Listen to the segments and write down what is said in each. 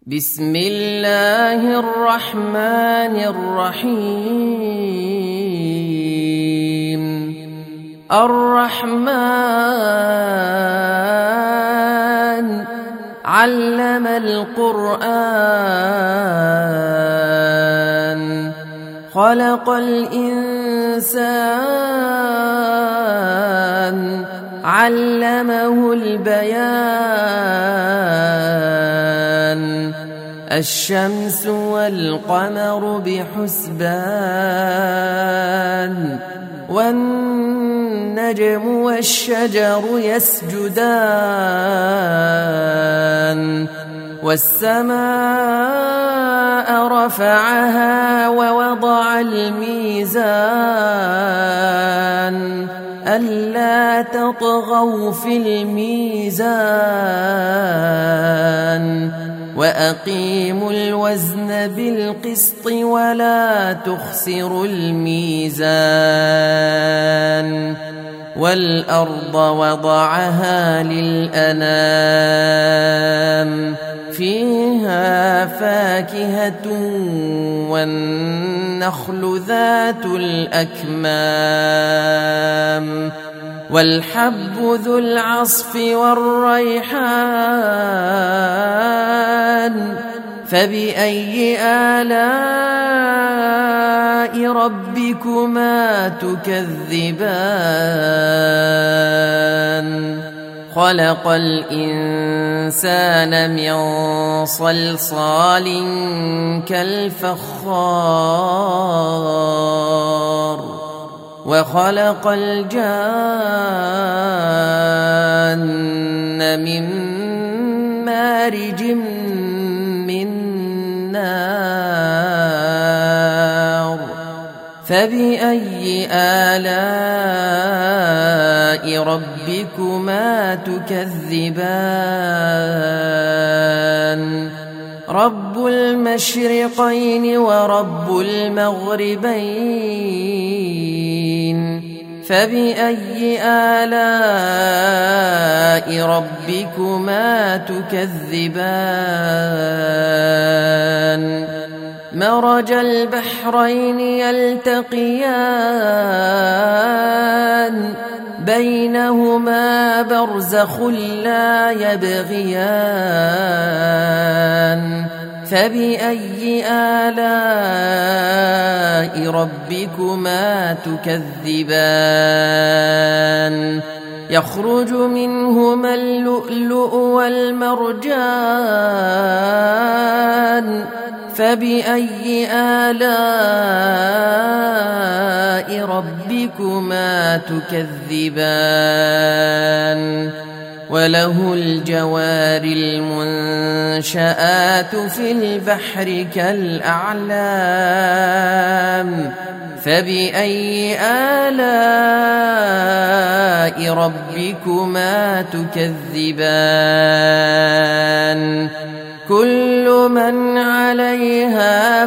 بسم الله الرحمن الرحيم. الرحمن علم القرآن خلق الإنسان علمه البيان. الشمس والقمر بحسبان والنجم والشجر يسجدان. والسماء رفعها ووضع الميزان ألا تطغوا في الميزان وأقيموا الوزن بالقسط ولا تخسروا الميزان. والأرض وضعها للأنام فيها فاكهة والنخل ذات الأكمام والحب ذو العصف والريحان. فبأي آلاء ربكما تكذبان؟ خلق الإنسان من صلصال كالفخار وخلق الجان من مارج من نار. فبأي آلاء ربكما تكذبان؟ رب المشرقين ورب المغربين. فبأي آلاء ربكما تكذبان؟ مرج البحرين يلتقيان بينهما برزخ لا يبغيان. فبأي آلاء ربكما تكذبان؟ يخرج منهما اللؤلؤ والمرجان. فبأي آلاء ربكما تكذبان؟ وله الجوار المنشآت في البحر كالأعلام. فبأي آلاء ربكما تكذبان؟ كل من عليها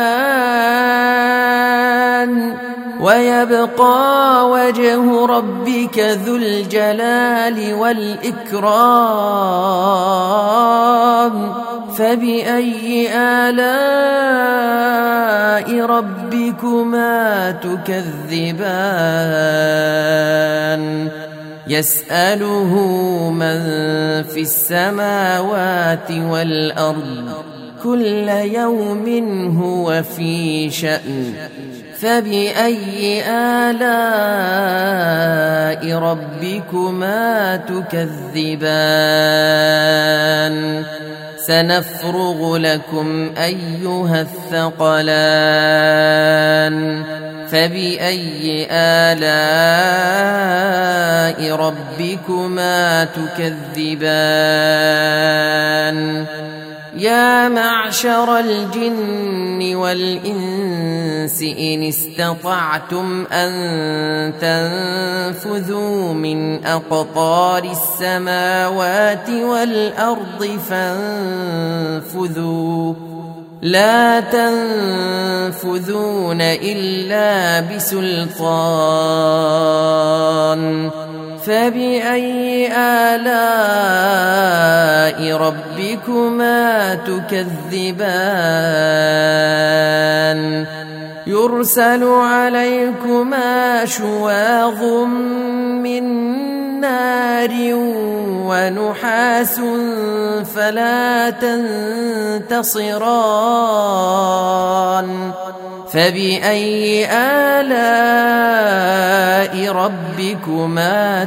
فان ويبقى وجه ربك ذو الجلال والإكرام. فبأي آلاء ربكما تكذبان؟ يسأله من في السماوات والأرض كل يوم هو في شأن. فبأي آلاء ربكما تكذبان؟ سنفرغ لكم أيها الثقلان. فبأي آلاء ربكما تكذبان؟ يا معشر الجن والإنس إن استطعتم أن تنفذوا من أقطار السماوات والأرض فانفذوا لا تنفذون إلا بسلطان. فبأي آلاء ربكما تكذبان يرسل عليكما شواظ من نار ونحاس فلا تنتصران فبأي آلاء ربكما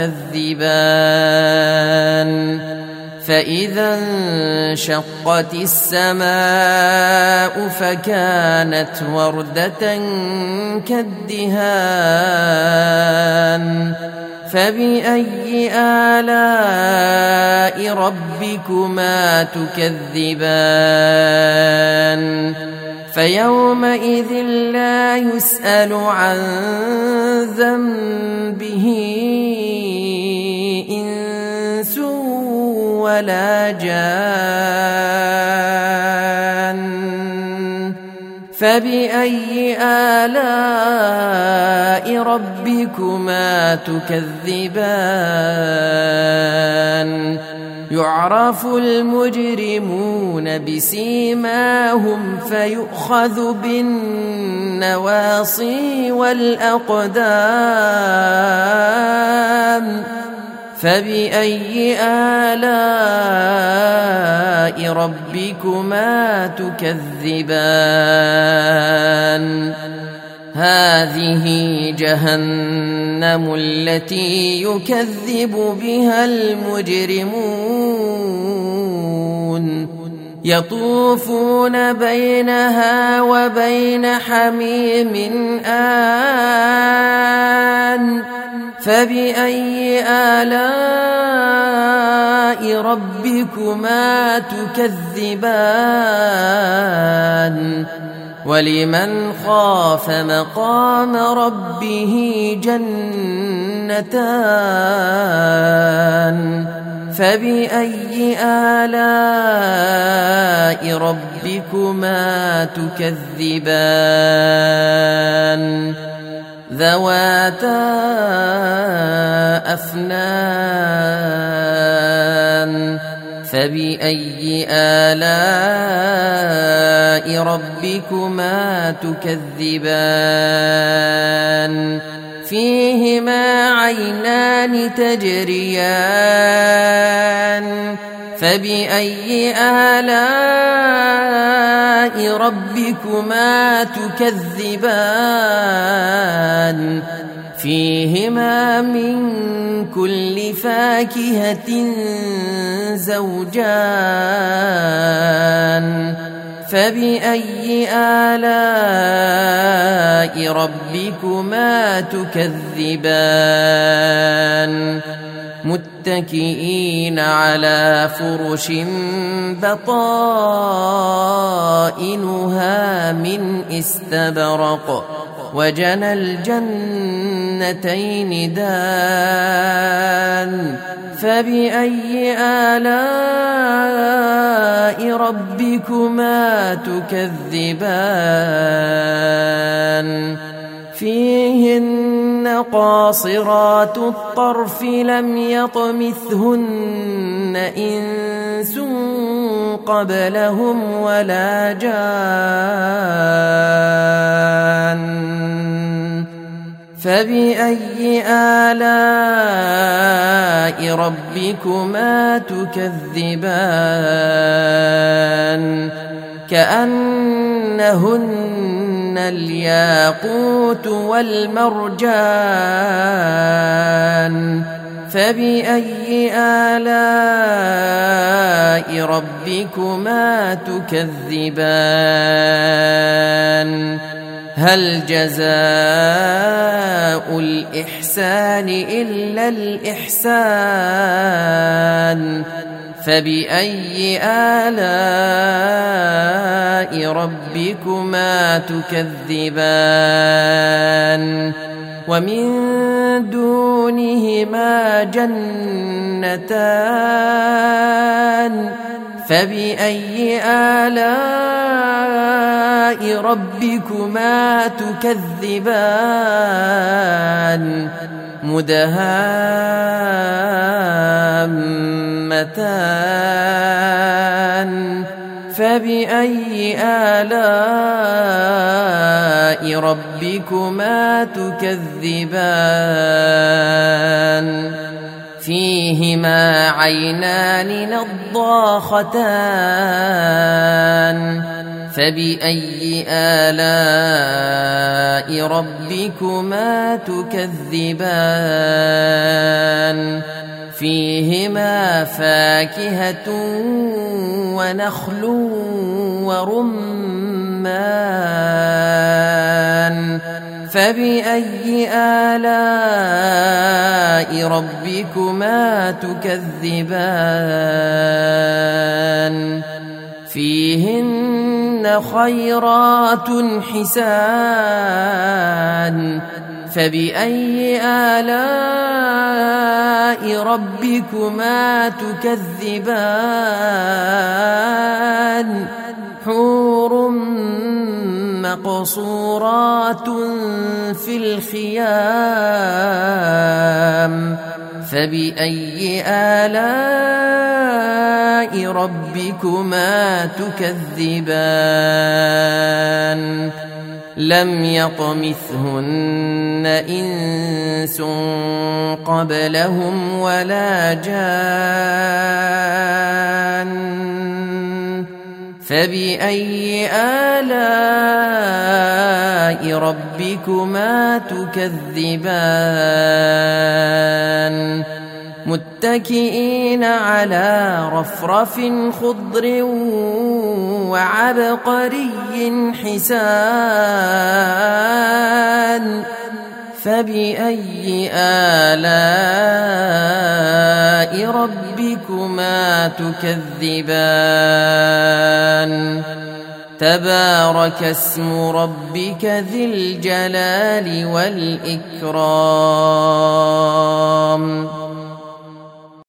تكذبان فإذا انشقت السماء فكانت وردة كالدهان فبأي آلاء ربكما تكذبان فيومئذ لا يسأل عن ذنبه إنس ولا جان فبأي آلاء ربكما تكذبان يعرف المجرمون بسيماهم فيؤخذ بالنواصي والأقدام فبأي آلاء ربكما تكذبان هذه جهنم التي يكذب بها المجرمون يطوفون بينها وبين حميم آن فبأي آلاء ربكما تكذبان ولمن خاف مقام ربه جنتان فبأي آلاء ربكما تكذبان ذواتا أفنان فبأي آلاء ربكما تكذبان فيهما عينان تجريان فبأي آلاء ربكما تكذبان فيهما من كل فاكهة زوجان فبأي آلاء ربكما تكذبان متكئين على فرش بطائنها من استبرق وجنى الجنتين دان فبأي آلاء ربكما تكذبان فيهن قاصرات الطرف لم يطمثهن إنس قبلهم ولا جان فبأي آلاء ربكما تكذبان كأنهن الياقوت والمرجان فبأي آلاء ربكما تكذبان هل جزاء الإحسان إلا الإحسان فبأي آلاء ربكما تكذبان ومن دونهما جنتان فبأي آلاء ربكما تكذبان مدهامتان فبأي آلاء ربكما تكذبان فيهما عينان نضاختان فبأي آلاء ربكما تكذبان فيهما فاكهة ونخل ورمان فبأي آلاء ربكما تكذبان فيهن خيرات حسان فبأي آلاء ربكما تكذبان حور مقصورات في الخيام فبأي آلاء ربكما تكذبان لم يطمثهن إنس قبلهم ولا جان فبأي آلاء ربكما تكذبان متكئين على رفرف خضر وعبقري حسان فبأي آلاء ربكما تكذبان تبارك اسم ربك ذي الجلال والإكرام